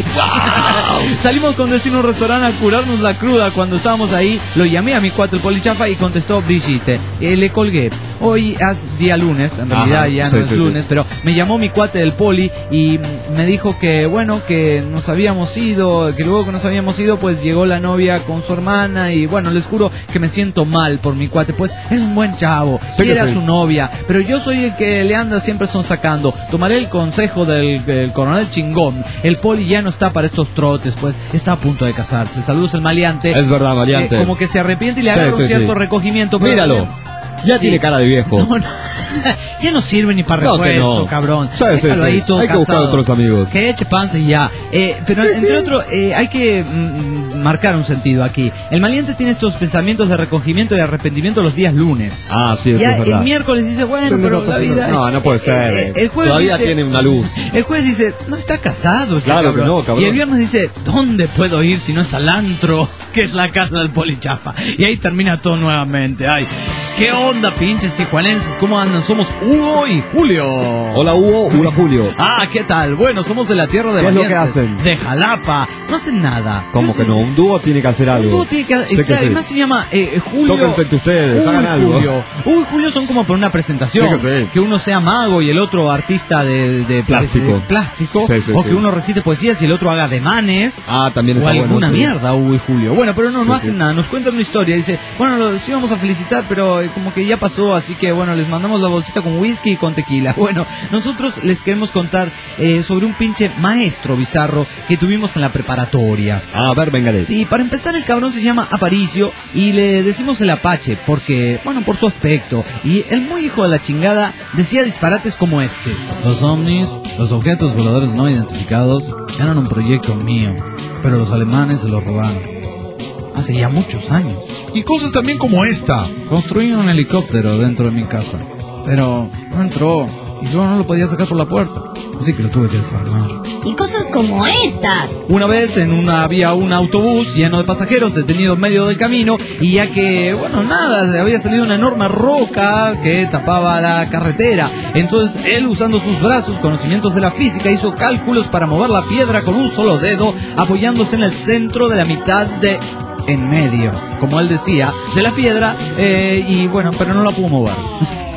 Salimos con destino a un restaurante a curarnos la cruda. Cuando estábamos ahí, lo llamé a mi cuate el Poli Chafa y contestó Brigitte. Eh, le colgué. Hoy es día lunes, en realidad Ajá, ya sí, no es sí, lunes, sí. pero me llamó mi cuate del Poli y mm, me dijo que, bueno, que nos habíamos ido, que luego que nos habíamos ido, pues llegó la novia con su hermana y, bueno, les juro que me siento mal por mi cuate, pues es un buen chavo, Sí que quiere a sí. su novia, pero yo soy el que le anda siempre sonsacando. Tomaré el consejo del, del coronel chingón. El Poli ya no está para estos trotes, pues está a punto de casarse. Saludos el maleante. Es verdad, maleante. Eh, como que se arrepiente y le Sí, agarra un sí, cierto sí. recogimiento. Pero Míralo. también- Ya Sí. tiene cara de viejo. No, no. Ya no sirve ni para No, que repuesto, no. cabrón. Sí, sí, Déjalo sí. ahí todo Hay que buscar casado. otros amigos. Que eche panza y ya. Eh, pero entre otro, eh, hay que mm, marcar un sentido aquí. El maliente tiene estos pensamientos de recogimiento y arrepentimiento los días lunes. Ah, sí, eso Ya es verdad. el miércoles dice, bueno, Sí, no, pero no, la no, vida... no, no puede ser. Eh, el jueves Todavía dice- tiene una luz. El jueves dice, no está casado ese Claro que cabrón. no, cabrón. Y el viernes dice, ¿dónde puedo ir si no es al antro? Que es la casa del Poli Chafa. Y ahí termina todo nuevamente. Ay, ¿qué onda, pinches tijuanenses? ¿Cómo andan? Somos Hugo y Julio. Hola Hugo, hola Julio. Ah, ¿qué tal? Bueno, somos de la tierra de ¿Qué es lo valientes, que hacen? De Jalapa. No hacen nada. ¿Cómo que no? Un dúo tiene que hacer algo. Un dúo tiene que, Sé está- que sí. además se llama eh, Julio. Tóquense entre ustedes, Hugo hagan y algo. Julio. Hugo y Julio son como para una presentación. Sí que sí. uno sea mago y el otro artista de, de Plástico. de plástico. Sí, sí, o sí. que uno recite poesías y el otro haga ademanes. Ah, también O está alguna bueno. sí. mierda, Hugo y Julio. Bueno, pero no, no Sí, hacen sí. nada. Nos cuentan una historia. Dice, bueno, los íbamos a felicitar, pero eh, como que ya pasó, así que bueno, les mandamos la bolsita con whisky y con tequila. Bueno, nosotros les queremos contar eh, sobre un pinche maestro bizarro que tuvimos en la preparatoria. Ah, a ver, véngale. Sí, para empezar el cabrón se llama Aparicio y le decimos el Apache porque, bueno, por su aspecto. Y el muy hijo de la chingada decía disparates como este. Los ovnis, los objetos voladores no identificados, eran un proyecto mío, pero los alemanes se los robaron. Hace ya muchos años. Y cosas también como esta. Construí un helicóptero dentro de mi casa, pero no entró y yo no lo podía sacar por la puerta, así que lo tuve que desarmar. Y cosas como estas. Una vez en una había un autobús lleno de pasajeros detenido en medio del camino y ya que, bueno, nada, se había salido una enorme roca que tapaba la carretera. Entonces él, usando sus brazos, conocimientos de la física, hizo cálculos para mover la piedra con un solo dedo, apoyándose en el centro de la mitad de... en medio, como él decía, de la piedra, eh, y bueno, pero no la pudo mover.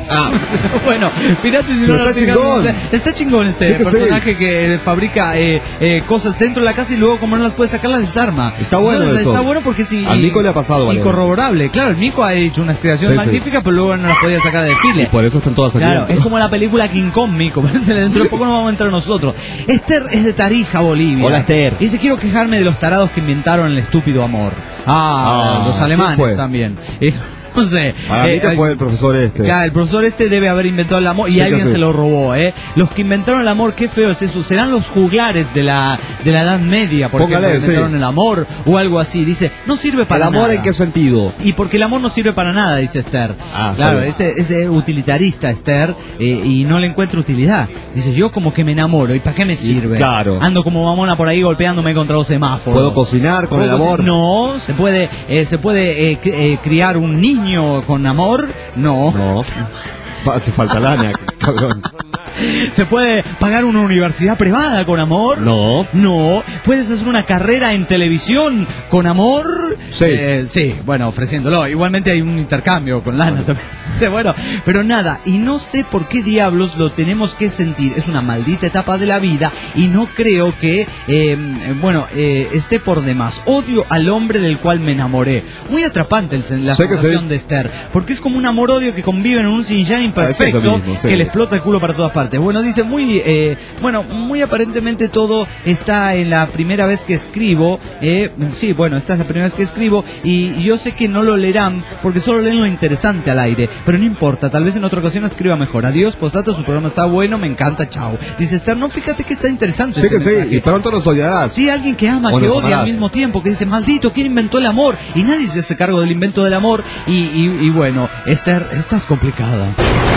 Ah. Bueno, Piratas y Pero no está chingón. Está chingón este Sí que personaje sí. que fabrica eh, eh, cosas dentro de la casa y luego como no las puede sacar las desarma. Está bueno Entonces, eso. Está bueno porque sí. Al Nico le ha pasado, vale. Incorroborable. Claro, el Nico ha hecho unas creaciones Sí, sí. magníficas, pero luego no las podía sacar de desfile. Y por eso están todas aquí. Claro, es como la película King Kong, Mico. Dentro de poco nos vamos a entrar nosotros. Esther es de Tarija, Bolivia. Hola, Esther. Y dice, quiero quejarme de los tarados que inventaron el estúpido amor. Ah, Ah, los ¿quién alemanes fue? también. Eh, no sé. Para mí Eh, que fue el profesor este. Claro, el profesor este debe haber inventado el amor y Sí, alguien sí. se lo robó, ¿eh? Los que inventaron el amor, qué feo es eso. ¿Serán los juglares de la, de la Edad Media, por Póngale, ejemplo, inventaron sí. el amor o algo así? Dice, no sirve ¿El para amor nada. en qué sentido? Y porque el amor no sirve para nada, dice Esther. Ah, claro, está bien. este es utilitarista Esther eh, y no le encuentra utilidad. Dice, yo como que me enamoro, ¿y para qué me sirve? claro. Ando como mamona por ahí golpeándome contra los semáforos. ¿Puedo cocinar con el ¿Puedo amor? cocinar? No, se puede, eh, se puede eh, cri- eh, criar un niño con amor. No. No. Hace falta lana, cabrón. ¿Se puede pagar una universidad privada con amor? No. No. ¿Puedes hacer una carrera en televisión con amor? Sí. Eh, sí, bueno, ofreciéndolo. Igualmente hay un intercambio con lana también. Bueno, pero nada, y no sé por qué diablos lo tenemos que sentir. Es una maldita etapa de la vida y no creo que, eh, bueno, eh, esté por demás. Odio al hombre del cual me enamoré. Muy atrapante el, la Sé que sensación sí. de Esther, porque es como un amor-odio que conviven en un Xinjiang imperfecto Ah, eso es lo mismo, sí. que le explota el culo para todas partes. Bueno, dice muy, eh, bueno, muy aparentemente todo está en la primera vez que escribo. Eh, sí, bueno, esta es la primera vez que escribo y yo sé que no lo leerán porque solo leen lo interesante al aire, pero no importa, tal vez en otra ocasión escriba mejor. Adiós, postdata, su programa está bueno, me encanta, chao. Dice Esther, no, fíjate que está interesante. Sí este que sí, mensaje. y pronto nos odiarás. Sí, alguien que ama, Bueno, que odia amarás. al mismo tiempo, que dice, maldito, ¿quién inventó el amor? Y nadie se hace cargo del invento del amor. Y, y, y bueno, Esther, estás complicada.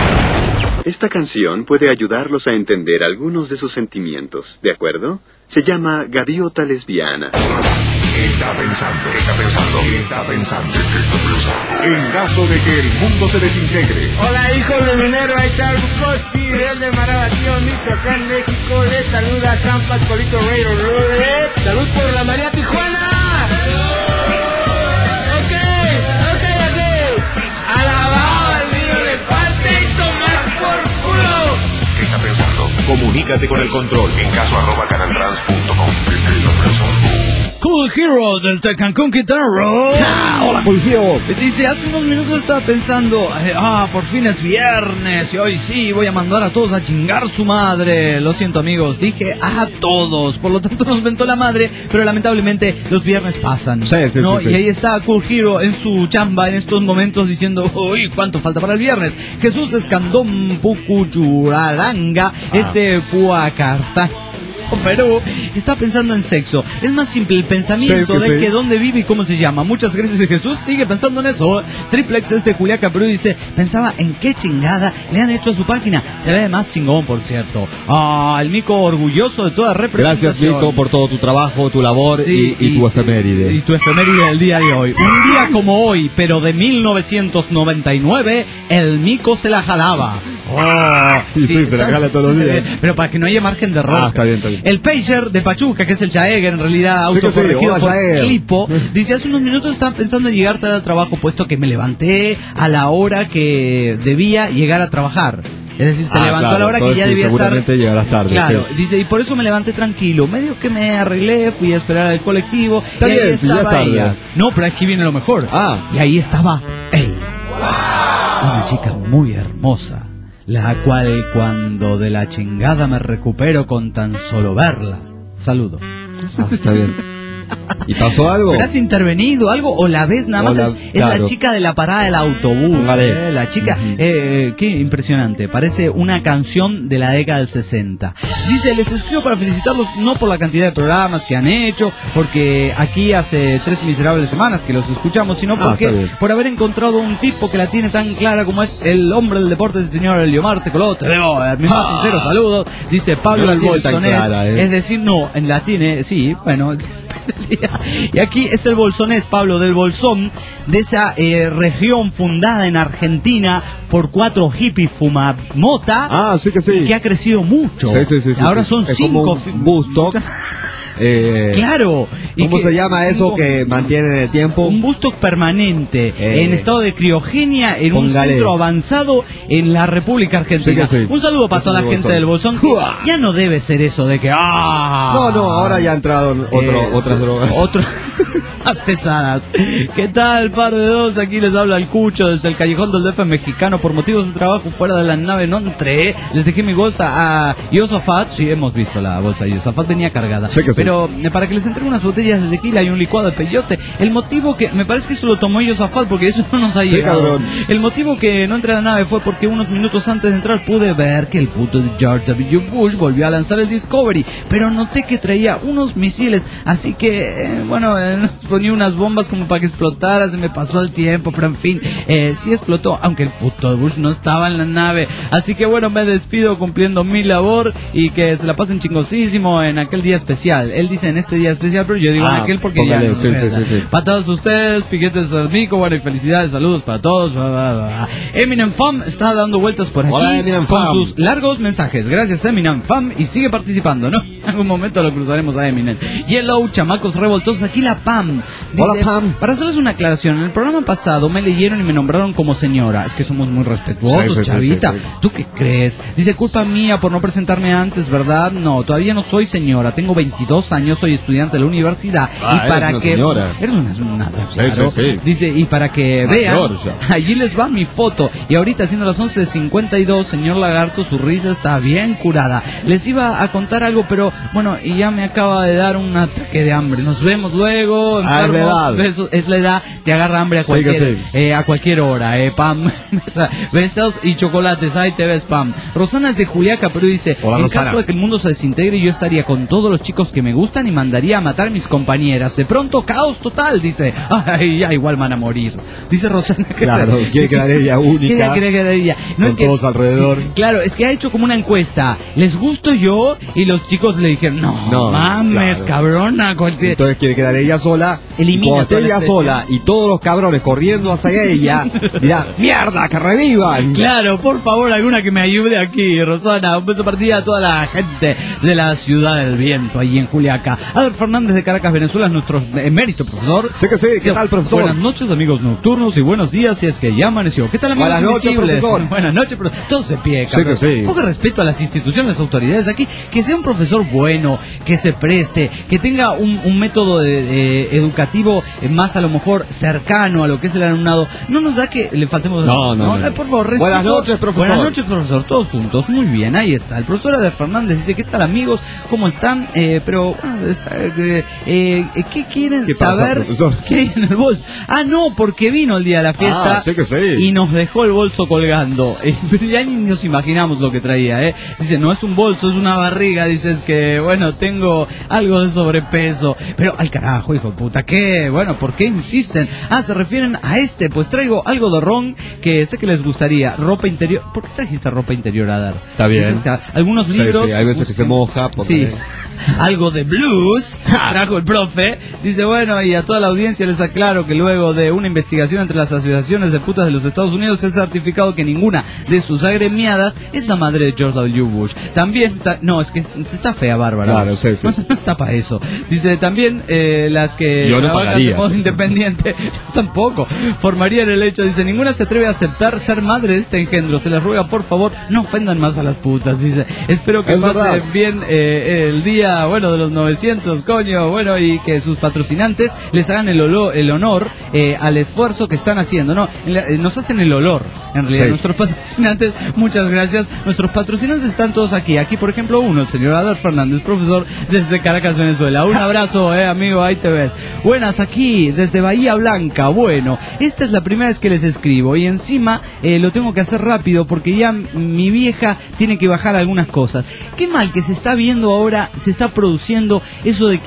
Esta canción puede ayudarlos a entender algunos de sus sentimientos, ¿de acuerdo? Se llama Gaviota Lesbiana. ¿Qué está pensando? ¿Qué está pensando? ¿Qué está pensando? ¿Qué está pensando? En caso de que el mundo se desintegre. Hola, hijos de minero, ahí está Bucosti, desde Marabatío, Michoacán, México. Les saluda Campas, Colito Rey, Rey. Salud por la María Tijuana. Ok, ok, ok. Alabado al niño de parte y tomar por culo. ¿Qué está pensando? Comunícate con el control en caso arroba canaltrans punto com. ¿Qué está pensando? Cool Hero del Cancún Guitarro. Ah, hola, Cool Hero. Dice, hace unos minutos estaba pensando, eh, ah, por fin es viernes y hoy sí voy a mandar a todos a chingar su madre. Lo siento, amigos, dije a todos, por lo tanto nos mentó la madre, pero lamentablemente los viernes pasan. Sí, sí, ¿no? sí, sí. Y ahí está Cool Hero en su chamba en estos momentos diciendo, uy, ¿cuánto falta para el viernes? Jesús Escandón Pucuchuraranga Ah. es de Puacarta, Perú, está pensando en sexo. Es más simple el pensamiento Sí, que de sí. que dónde vive y cómo se llama. Muchas gracias, Jesús. Sigue pensando en eso. Triplex es de Juliaca, Perú, dice, pensaba en qué chingada le han hecho a su página. Se ve más chingón, por cierto. Ah, el Mico orgulloso de toda representación. Gracias, Nico, por todo tu trabajo, tu labor Sí, y, y tu efeméride. Y tu efeméride del día de hoy. Un día como hoy, pero de mil novecientos noventa y nueve, el Mico se la jalaba. Oh, Sí, sí, se la jala todos los días. Pero para que no haya margen de error. Ah, está bien, está bien. El Pager de Pachuca, que es el Chaeger, en realidad Sí que sí, autocorregido hola, por Chaeger. Clipo, dice, hace unos minutos estaba pensando en llegar tarde al trabajo, puesto que me levanté a la hora que debía llegar a trabajar. Es decir, se Ah, levantó claro, a la hora que entonces ya sí, debía estar... seguramente llegarás tarde. Claro, sí. dice, y por eso me levanté tranquilo. Medio que me arreglé, fui a esperar al colectivo. Está y ahí bien, si ya es estaba tarde. ella. No, pero aquí viene lo mejor. Ah. Y ahí estaba él. Una chica muy hermosa, la cual cuando de la chingada me recupero con tan solo verla. Saludo. Ah, está bien. ¿Y pasó algo? ¿Pero has intervenido algo o la ves nada más? O la- es, es claro. la chica de la parada del autobús. Póngale. eh, la chica, Ujú. eh, qué impresionante. Parece una canción de la década del sesenta. Dice, les escribo para felicitarlos no por la cantidad de programas que han hecho, porque aquí hace tres miserables semanas que los escuchamos, sino Ah, porque está bien. por haber encontrado un tipo que la tiene tan clara como es el hombre del deporte, el señor Eliomar Tecoló. Te debo eh, mis más Ah. sinceros saludos. Dice Pablo No la del tiene tan Bolsonés. clara, eh. Es decir, no, en la tiene, sí, bueno... Y aquí es el bolsonés, Pablo, del Bolsón, de esa eh, región fundada en Argentina por cuatro hippies fumamota, Ah, sí que sí. y que ha crecido mucho. Sí, sí, sí, sí, Ahora sí. son Es cinco. como un Bustock Eh, claro. ¿Cómo y que, se llama eso un, que mantiene en el tiempo? Un busto permanente, eh, en estado de criogenia, en póngale. un centro avanzado en la República Argentina. Sí, sí. Un saludo para toda la gente del Bolsón. Ya no debe ser eso de que... ¡ah! No, no, ahora ya ha entrado otro, eh, otras drogas. Otro... más pesadas. ¿Qué tal, par de dos? Aquí les habla el Cucho desde el callejón del D F mexicano. Por motivos de trabajo fuera de la nave no entré. Les dejé mi bolsa a Yosafat. Sí, hemos visto la bolsa de Yosafat, venía cargada. Sí que Pero sí. para que les entregue unas botellas de tequila y un licuado de peyote. El motivo que... Me parece que eso lo tomó Yosafat porque eso no nos ha llegado. Sí, cabrón. El motivo que no entré a la nave fue porque unos minutos antes de entrar pude ver que el puto de George W. Bush volvió a lanzar el Discovery. Pero noté que traía unos misiles. Así que, eh, bueno, eh, ponía unas bombas como para que explotara, se me pasó el tiempo, pero en fin, eh, sí explotó, aunque el puto Bush no estaba en la nave. Así que bueno, me despido cumpliendo mi labor y que se la pasen chingosísimo en aquel día especial. Él dice en este día especial, pero yo digo ah, en aquel porque póngale, ya no sí, sí, sí, sí. Para todos ustedes, piquetes al mico, bueno, y felicidades, saludos para todos. Bla, bla, bla. Eminem Fam está dando vueltas por aquí. Hola, Eminem con Fam. sus largos mensajes. Gracias, Eminem Fam, y sigue participando, ¿no? En algún momento lo cruzaremos a Eminem. Yellow, chamacos revoltosos, aquí la Pam. Dice, hola, Pam. Para hacerles una aclaración, en el programa pasado me leyeron y me nombraron como señora. Es que somos muy respetuosos, sí, sí, chavita. Sí, sí, sí. ¿Tú qué crees? Dice, culpa mía por no presentarme antes, ¿verdad? No, todavía no soy señora. Tengo veintidós años, soy estudiante de la universidad. Ah, y para eres una que... señora. Eres una, una Sí, claro. sí, sí. Dice, y para que Mayor, vean, ya. allí les va mi foto. Y ahorita, siendo las once cincuenta y dos, señor Lagarto, su risa está bien curada. Les iba a contar algo, pero bueno, y ya me acaba de dar un ataque de hambre. Nos vemos luego. Ah, es la edad. Eso, es la edad, te agarra hambre a cualquier, sí, sí. Eh, a cualquier hora, eh, Pam. Besos y chocolates, ahí te ves, Pam. Rosana es de Juliaca, pero dice, hola, en Rosana. caso de que el mundo se desintegre, yo estaría con todos los chicos que me gustan y mandaría a matar a mis compañeras. De pronto, caos total, dice. Ay, ya igual van a morir. Dice Rosana. Que claro, te, quiere quedar ella única. Quiere quedar ella. No con es que, todos alrededor. Claro, es que ha hecho como una encuesta. ¿Les gusto yo? Y los chicos le dijeron, no, no mames, claro. cabrona. Cualquier... Entonces quiere quedar ella sola. Elimina y cuando esté ella especie. sola y todos los cabrones corriendo hacia ella, dirá, ¡mierda, que revivan! Claro, por favor, alguna que me ayude aquí, Rosana. Un beso partida a toda la gente de la Ciudad del Viento, allí en Juliaca. Adel Fernández de Caracas, Venezuela, es nuestro emérito profesor. Sé que sí, ¿qué tal, profesor? Buenas noches, amigos nocturnos, y buenos días, si es que ya amaneció. ¿Qué tal, amigos Buenas noches, invisibles? profesor. Buenas noches, profesor. Todo se pie, Sé que sí. Un poco de respeto a las instituciones, a las autoridades aquí. Que sea un profesor bueno, que se preste, que tenga un, un método de, de educativo más a lo mejor cercano a lo que es el alumnado. No nos da que le faltemos... No, no, no. Por favor, respeto. Buenas noches, profesor. Buenas noches, profesor. Todos juntos. Muy bien, ahí está. El profesor Adel Fernández dice, ¿qué tal, amigos? ¿Cómo están? Eh, pero, bueno, está, eh, eh, ¿qué quieren ¿Qué pasa, saber? profesor? ¿Qué hay en el bolso? Ah, no, porque vino el día de la fiesta. Ah, sé que sí. Y nos dejó el bolso colgando. Eh, pero ya ni nos imaginamos lo que traía, ¿eh? Dice, no es un bolso, es una barriga. Dices que, bueno, tengo algo de sobrepeso. Pero, al carajo, hijo de puta, ¿qué? Bueno, ¿por qué insisten? Ah, se refieren a este. Pues traigo algo de ron que sé que les gustaría. Ropa interior. ¿Por qué trajiste ropa interior a dar? Está bien. Dices que algunos libros. Sí, sí, hay veces que se moja. Sí. Algo de blues trajo el profe. Dice, bueno, y a toda la audiencia les aclaro que luego de una investigación entre las asociaciones de putas de los Estados Unidos se ha certificado que ninguna de sus agremiadas es la madre de George W. Bush. También, no, es que está fea, Bárbara. Claro, sí, sí. No, no está para eso. Dice, también eh, las que Yo no trabajan pagaría. de modo independiente, yo tampoco, formarían el hecho. Dice, ninguna se atreve a aceptar ser madre de este engendro. Se les ruega, por favor, no ofendan más a las putas. Dice, espero que Es pasen verdad. bien eh, el día, bueno, de los novecientos, coño, bueno, y que sus patrocinantes les hagan el, olo- el honor eh, al esfuerzo que están haciendo, ¿no? En la- eh, nos hacen el olor, en realidad, Sí. nuestros patrocinantes, muchas gracias. Nuestros patrocinantes están todos aquí. Aquí, por ejemplo, uno, el señor Adel Fernández, profesor desde Caracas, Venezuela. Un abrazo, eh, amigo, ahí te ves. Buenas, aquí, desde Bahía Blanca. Bueno, esta es la primera vez que les escribo y encima eh, lo tengo que hacer rápido porque ya m- mi vieja tiene que bajar algunas cosas. Qué mal que se está viendo ahora, se está produciendo eso de que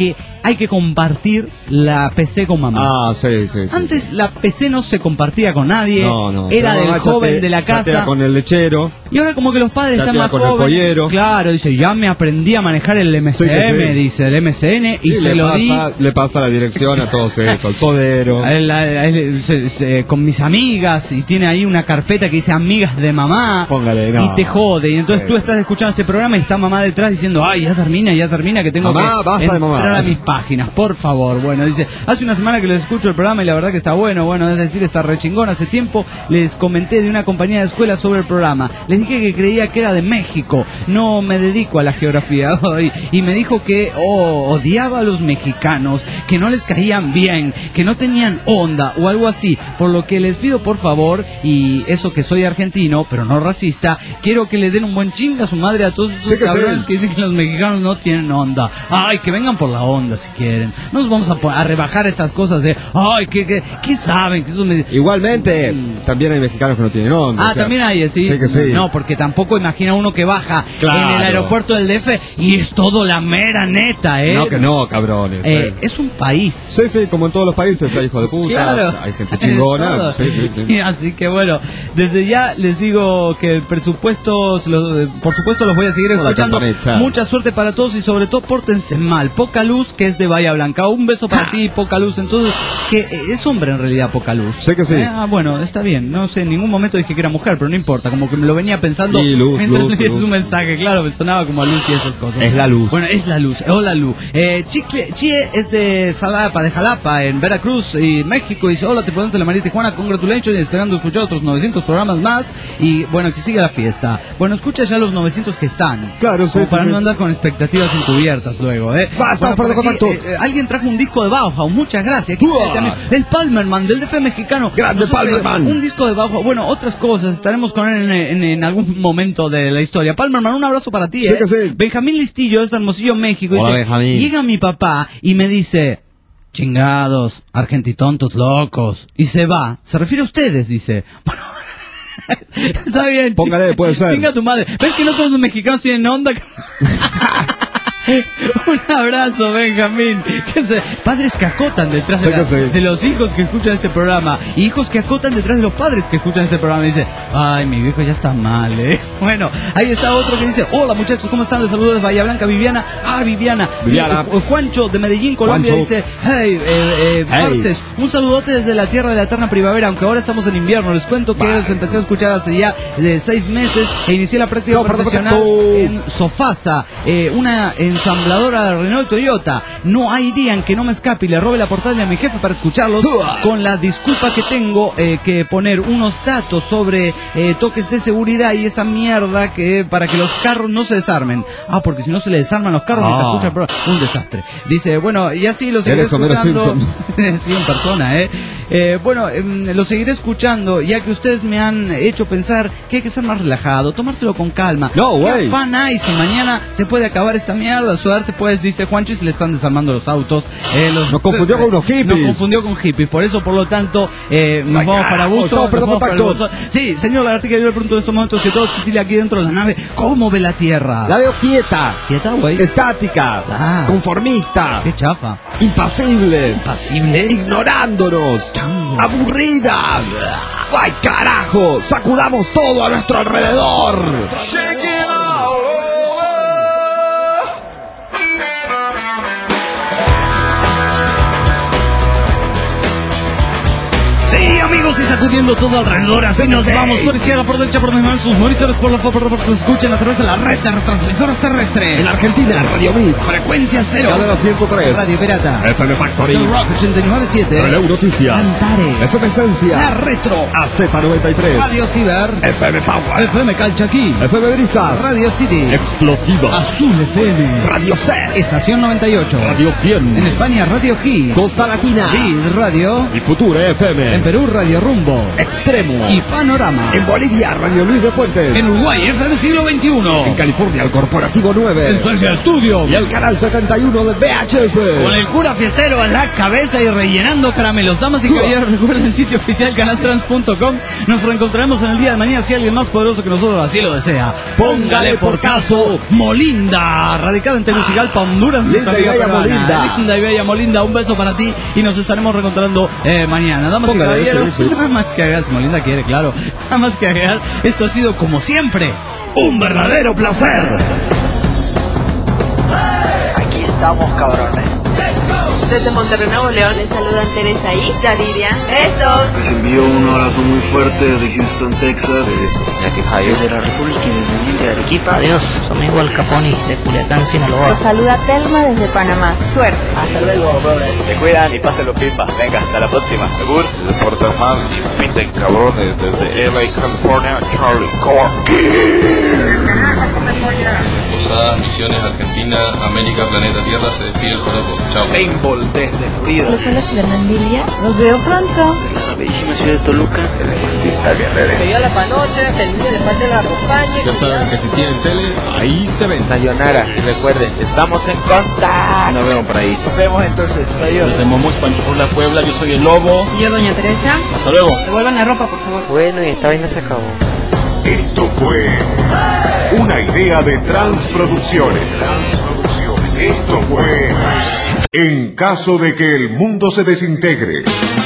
hay que compartir la P C con mamá. Ah, sí, sí, sí. Antes la P C no se compartía con nadie, no, no. era Pero del mamá joven chatea, de la casa. chatea con el lechero. Y ahora como que los padres chatea están más con jóvenes. El pollero. Claro, dice, ya me aprendí a manejar el M C M, sí, sí. dice, el M C N, y sí, se le lo pasa, di. Le pasa la dirección a todos esos, al sodero. A él, a él, se, se, con mis amigas, y tiene ahí una carpeta que dice amigas de mamá. Póngale, no. Y te jode. Y entonces sí. tú estás escuchando este programa y está mamá detrás diciendo, ay, ya termina, ya termina, que tengo mamá, que basta entrar de mamá. a mis páginas, por favor. Bueno, dice, hace una semana que les escucho el programa y la verdad que está bueno, bueno, es decir, está re chingón. Hace tiempo les comenté de una compañía de escuela sobre el programa. Les dije que creía que era de México. No me dedico a la geografía hoy. Y me dijo que oh, odiaba a los mexicanos, que no les caían bien, que no tenían onda o algo así. Por lo que les pido por favor, y eso que soy argentino, pero no racista, quiero que le den un buen chinga a su madre a todos esos sí que cabrones sí. que dicen que los mexicanos no tienen onda. Ay, que vengan por la onda si quieren. No nos vamos a, a rebajar estas cosas de, ay, que, que, ¿qué saben? Que eso me... Igualmente, mm. también hay mexicanos que no tienen onda. Ah, o sea, también hay, sí. Sí que sí. No, porque tampoco imagina uno que baja claro. en el aeropuerto del D F y es todo la mera neta, ¿eh? No, que no, cabrones. Eh, es un país. Sí, sí, como en todos los países hay hijos de puta, claro. hay gente chingona. Sí, sí, sí. Así que bueno, desde ya les digo que el presupuesto, lo, por supuesto los voy a seguir escuchando. Mucha suerte para todos y sobre todo pórtense mal. Poca Luz, que es de Bahía Blanca. Un beso para ti, Poca Luz. Entonces, que es hombre en realidad, Poca Luz. Sé que sí. Eh, ah, bueno, está bien. No sé, en ningún momento dije que era mujer, pero no importa. Como que me lo venía pensando sí, luz, mientras luz, leías luz. un mensaje. Claro, me sonaba como a luz y esas cosas. Es la luz. Bueno, es la luz. Hola, Luz. Eh, Chicle, Chie es de Salapa, de Jalapa, en Veracruz y México. Dice, hola, te presento la María Tijuana, congratulations, y esperando escuchar otros novecientos programas más. Y bueno, que siga la fiesta. Bueno, escucha ya los novecientos que están. Claro, sí, como para sí, no sí. andar con expectativas encubiertas luego, ¿eh? Basta, bueno, por aquí, contacto. Eh, alguien trajo un disco de Bauhaus, muchas gracias. Aquí, eh, también, el Palmerman, del D F mexicano. Grande Nosotros, Palmerman. Un disco de Bauhaus. Bueno, otras cosas, estaremos con él en, en, en algún momento de la historia. Palmerman, un abrazo para ti, sí, ¿eh? Que sí. Benjamín Listillo, es de Hermosillo, México. Hola, dice, Benjamín. llega mi papá y me dice, chingados, argentitontos locos. Y se va. Se refiere a ustedes, dice. Bueno, está bien. Póngale, puede ser. Chinga tu madre. ¿Ves que no todos los mexicanos tienen onda? Un abrazo, Benjamín. Que se... Padres que acotan detrás de, la... de los hijos que escuchan este programa. Y hijos que acotan detrás de los padres que escuchan este programa. Y dice, ay, mi viejo ya está mal, ¿eh? Bueno, ahí está otro que dice, hola muchachos, ¿cómo están? Les saludo desde Bahía Blanca, Viviana. Ah, Viviana. Viviana. Y, Juancho de Medellín, Colombia, Juancho. dice, hey, eh, eh, hey. Marces, un saludote desde la tierra de la eterna primavera. Aunque ahora estamos en invierno. Les cuento que vale. los empecé a escuchar hace ya de seis meses. E inicié la práctica no, profesional en Sofasa, eh, una ensambladora de Renault Toyota. No hay día en que no me escape y le robe la portátil a mi jefe para escucharlos, con la disculpa que tengo eh, que poner unos datos sobre eh, toques de seguridad y esa mierda que para que los carros no se desarmen. Ah, porque si no se le desarman los carros, ah. escucha el programa. Un desastre. Dice, bueno, y así lo seguiré escuchando. Sí, en persona, ¿eh? eh bueno, eh, lo seguiré escuchando, ya que ustedes me han hecho pensar que hay que ser más relajado, tomárselo con calma. No, güey. Fan nice, y mañana se puede acabar esta mierda. Suerte, pues, dice Juancho, y se le están desarmando los autos. Eh, los, nos confundió con unos hippies. Nos confundió con hippies. Por eso, por lo tanto, eh, nos Ay, vamos para Buzo. Nos vamos para el Buzo. Sí, señor Lagartica, yo le pregunto en estos momentos que todo titila aquí dentro de la nave. ¿Cómo ve la Tierra? La veo quieta. ¿Quieta, güey? Estática. Ah. Conformista. Qué chafa. Impasible. Impasible. Ignorándonos. Chango. Aburrida. ¡Ay, carajo! ¡Sacudamos todo a nuestro alrededor! Sí, amigos, y sacudiendo todo alrededor, así nos vamos por izquierda, por derecha, por demás, sus monitores, por la por por se escuchan a través de la red de retransmisoras terrestres. En Argentina, Radio Mix. Frecuencia cero. Cadena ciento tres. Radio Pirata. F M Factory. The Rock ochenta y nueve punto siete. Releu Noticias. Antares. F M Esencia. La Retro. A Z noventa y tres. Radio Ciber. F M Power. F M Calchaquí. F M Brisas. Radio City. Explosiva. Azul F M. Radio C. Estación noventa y ocho. Radio cien. En España, Radio G. Costa Latina. Vid Radio. Y Future F M. En Perú, Radio Rumbo. Extremo y Panorama. En Bolivia, Radio Luis de Fuentes. En Uruguay, F M Siglo veintiuno. En California, el Corporativo nueve. En Suecia, Estudio. Y el Canal setenta y uno de V H F. Con el cura fiestero en la cabeza y rellenando caramelos. Damas y caballeros, recuerden el sitio oficial canaltrans punto com. Nos reencontraremos en el día de mañana si alguien más poderoso que nosotros así lo desea. Póngale por caso Molinda, radicada en Tegucigalpa, Honduras. Linda y bella Molinda. Linda y bella Molinda, un beso para ti y nos estaremos reencontrando eh, mañana. Damas y caballeros, nada más que hagas, Molinda quiere, claro. Nada más que hagas, esto ha sido como siempre un verdadero placer. Aquí estamos, cabrones. Desde Monterrey, Nuevo León, les saludan Teresa y Yariria. ¡Besos! Les envío un abrazo muy fuerte desde Houston, Texas. Desde la República Independiente de Arequipa. Adiós, soy igual Caponi de Culiacán, Sinaloa. Los saluda Telma desde Panamá. Suerte. Hasta luego, brothers. Se cuidan y pásenlo pipa. Venga, hasta la próxima. Segur. Se portan mal y pinten cabrones desde L A, California, Charlie Corky. Posadas, Misiones, Argentina, América, Planeta Tierra, se despide el Joropo. Chao. Paintball desde Florida. Les habla Fernandilia. Los veo pronto. De la bellísima ciudad de Toluca. El artista guerrero. Que yo la panoche, que el niño le falte la acompañe. Ya saben que si tienen tele, ahí se ven. Sayonara. Y recuerden, estamos en contacto. Nos vemos por ahí. Nos vemos entonces. Adiós. Desde Momuy, Panchurrula, Puebla, yo soy el Lobo. Yo, doña Teresa. Hasta luego. Devuelvan la ropa, por favor. Bueno, y esta vaina se acabó. Esto fue una idea de Transproducciones. Esto fue En caso de que el mundo se desintegre.